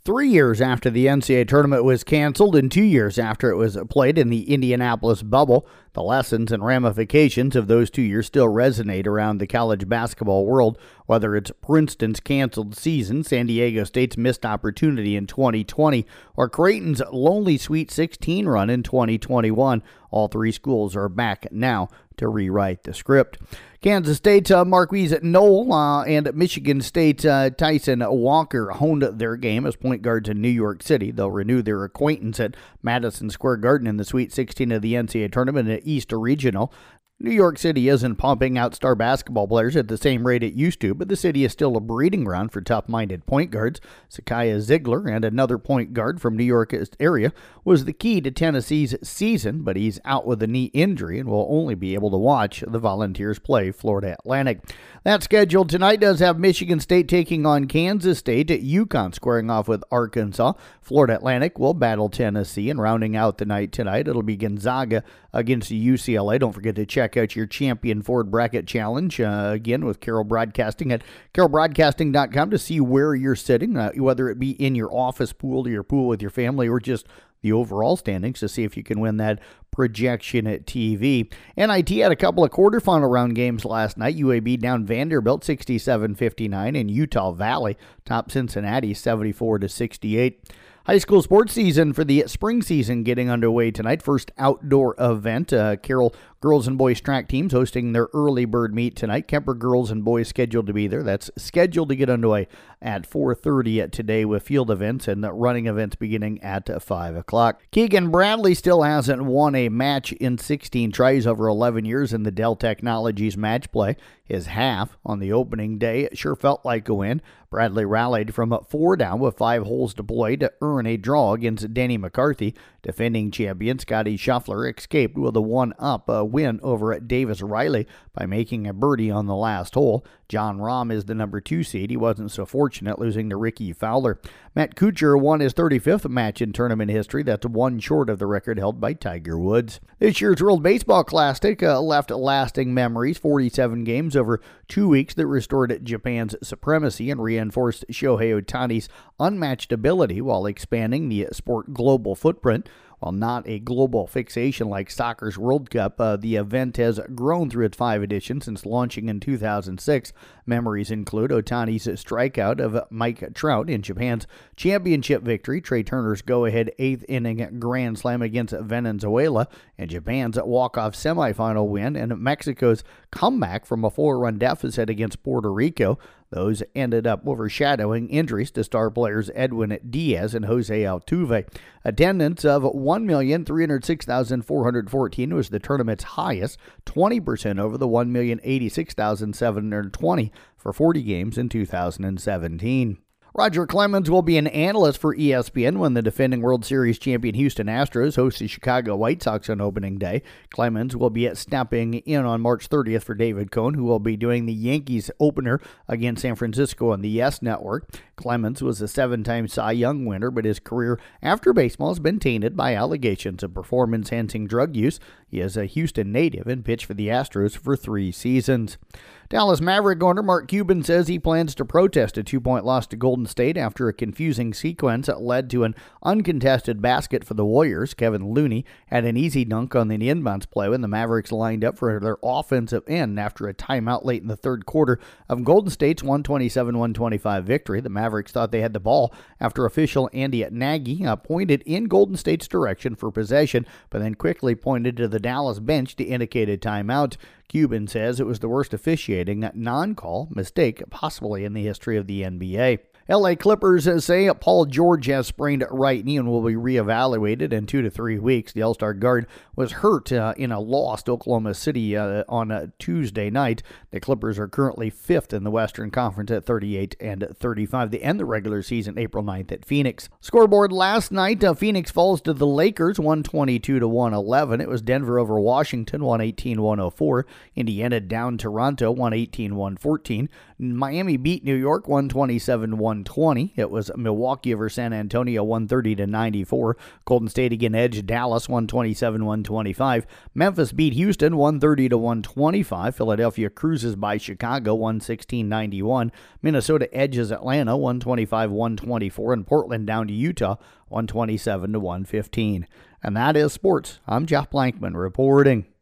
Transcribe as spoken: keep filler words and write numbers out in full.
Three years after the N C double A tournament was canceled and two years after it was played in the Indianapolis bubble, the lessons and ramifications of those two years still resonate around the college basketball world, whether it's Princeton's canceled season, San Diego State's missed opportunity in twenty twenty, or Creighton's lonely Sweet sixteen run in twenty twenty-one. All three schools are back now to rewrite the script. Kansas State's uh, Marquise Knoll uh, and Michigan State's uh, Tyson Walker honed their game as point guards in New York City. They'll renew their acquaintance at Madison Square Garden in the Sweet sixteen of the N C double A tournament at East Regional. New York City isn't pumping out star basketball players at the same rate it used to, but the city is still a breeding ground for tough-minded point guards. Zakiya Ziegler, and another point guard from New York area, was the key to Tennessee's season, but he's out with a knee injury and will only be able to watch the Volunteers play Florida Atlantic. That schedule tonight does have Michigan State taking on Kansas State, UConn squaring off with Arkansas. Florida Atlantic will battle Tennessee, and rounding out the night tonight, it'll be Gonzaga against U C L A. Don't forget to check out your Champion Ford Bracket Challenge, uh, again, with Carroll Broadcasting at carroll broadcasting dot com to see where you're sitting, uh, whether it be in your office pool, or your pool with your family, or just the overall standings to see if you can win that projection at T V. N I T had a couple of quarterfinal round games last night. U A B down Vanderbilt sixty-seven fifty-nine, and Utah Valley topped Cincinnati seventy-four to sixty-eight. High school sports season for the spring season getting underway tonight. First outdoor event. Uh, Carroll girls and boys track teams hosting their early bird meet tonight. Kemper girls and boys scheduled to be there. That's scheduled to get underway at four thirty today with field events and the running events beginning at five o'clock. Keegan Bradley still hasn't won a match in sixteen tries over eleven years in the Dell Technologies match play. His half on the opening day sure felt like a win. Bradley rallied from four down with five holes to play to earn a draw against Denny McCarthy. Defending champion Scotty Shuffler escaped with a one-up uh, win over at Davis Riley by making a birdie on the last hole. John Rahm is the number two seed. He wasn't so fortunate, losing to Ricky Fowler. Matt Kuchar won his thirty-fifth match in tournament history. That's one short of the record held by Tiger Woods. This year's World Baseball Classic uh, left lasting memories. forty-seven games over two weeks that restored Japan's supremacy and reinforced Shohei Ohtani's unmatched ability while expanding the sport global footprint. While not a global fixation like soccer's World Cup, uh, the event has grown through its five editions since launching in two thousand six. Memories include Ohtani's strikeout of Mike Trout in Japan's championship victory, Trey Turner's go-ahead eighth-inning grand slam against Venezuela, and Japan's walk-off semifinal win, and Mexico's comeback from a four-run deficit against Puerto Rico. Those ended up overshadowing injuries to star players Edwin Diaz and Jose Altuve. Attendance of one million three hundred six thousand four hundred fourteen was the tournament's highest, twenty percent over the one million eighty-six thousand seven hundred twenty for forty games in two thousand seventeen. Roger Clemens will be an analyst for E S P N when the defending World Series champion Houston Astros host the Chicago White Sox on opening day. Clemens will be stepping in on March thirtieth for David Cohn, who will be doing the Yankees opener against San Francisco on the Yes Network. Clemens was a seven-time Cy Young winner, but his career after baseball has been tainted by allegations of performance-enhancing drug use. He is a Houston native and pitched for the Astros for three seasons. Dallas Maverick owner Mark Cuban says he plans to protest a two-point loss to Golden State after a confusing sequence that led to an uncontested basket for the Warriors. Kevin Looney had an easy dunk on the inbounds play when the Mavericks lined up for their offensive end after a timeout late in the third quarter of Golden State's one twenty-seven one twenty-five victory. The Mavericks thought they had the ball after official Andy Nagy uh, pointed in Golden State's direction for possession, but then quickly pointed to the Dallas bench to indicate a timeout. Cuban says it was the worst officiating non-call mistake possibly in the history of the N B A. L A Clippers say Paul George has sprained right knee and will be reevaluated in two to three weeks. The All-Star guard was hurt uh, in a loss to Oklahoma City uh, on a Tuesday night. The Clippers are currently fifth in the Western Conference at thirty-eight and thirty-five. They end the regular season April ninth at Phoenix. Scoreboard last night, uh, Phoenix falls to the Lakers one twenty-two to one eleven. It was Denver over Washington one eighteen one oh four. Indiana down Toronto one eighteen one fourteen. Miami beat New York one twenty-seven one one twenty. It was Milwaukee over San Antonio, one thirty to ninety-four. Golden State again edged Dallas, one twenty-seven to one twenty-five. Memphis beat Houston, one thirty to one twenty-five. Philadelphia cruises by Chicago, one sixteen ninety-one. Minnesota edges Atlanta, one twenty-five to one twenty-four. And Portland down to Utah, one twenty-seven to one fifteen. And that is sports. I'm Jeff Blankman reporting.